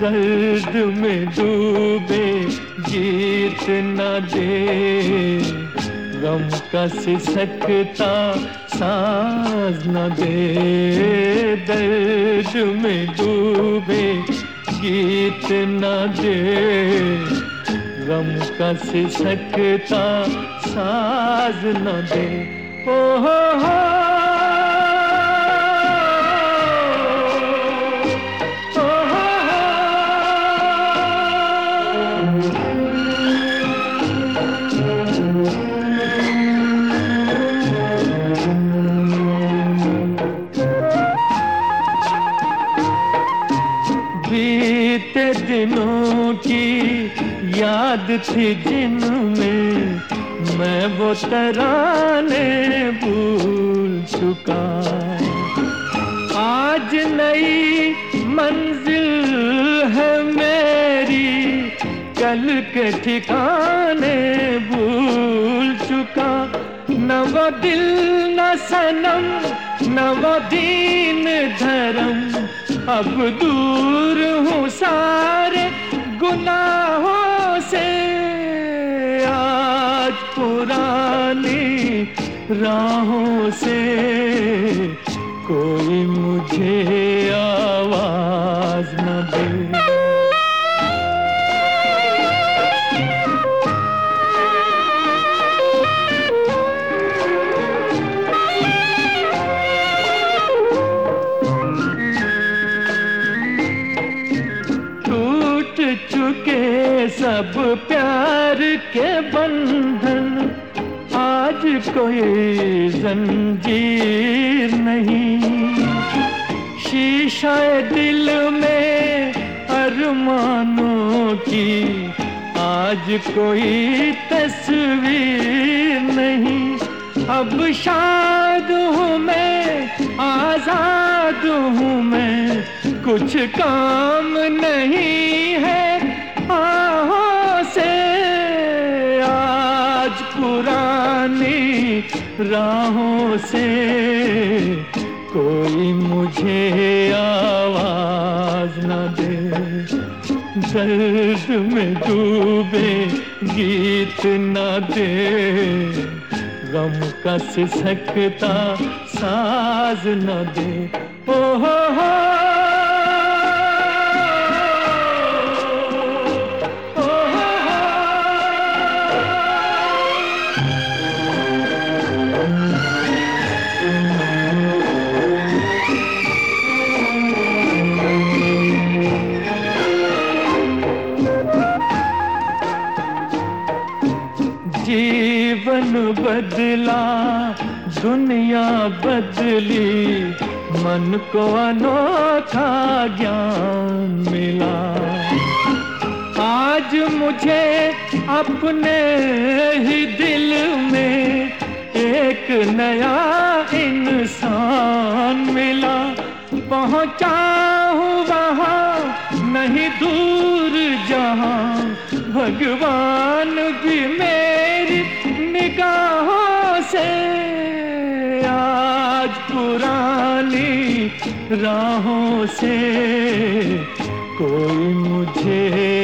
दर्द में डूबे जीत न दे, गम का सिसकता सांस न दे। दर्द में डूबे गीत न दे, गम का सिसकता साज न दे। ओ हो बीते दिनों की याद थी जिनमें मैं वो तराने भूल चुका। आज नई मंजिल है मेरी, कल के ठिकाने भूल चुका। न वो दिल न सनम न वो दीन धर्म, अब दूर हूँ सारे गुनाहों से। आज पुरानी राहों से कोई मुझे आवाज न दे। चुके सब प्यार के बंधन, आज कोई जंजीर नहीं। शीशा दिल में अरमानों की, आज कोई तस्वीर नहीं। अब शाद हूँ मैं, आजाद हूँ मैं, कुछ काम नहीं है आहों से। आज पुरानी राहों से कोई मुझे आवाज न दे। दर्द में डूबे गीत न दे, गम का सिसकता साज न दे। ओ हो जीवन बदला दुनिया बदली, मन को अनोखा ज्ञान मिला। आज मुझे अपने ही दिल में एक नया इंसान मिला। पहुंचा हूँ वहाँ नहीं दूर जहाँ, भगवान भी मेरी निगाहों से। आज पुरानी राहों से कोई मुझे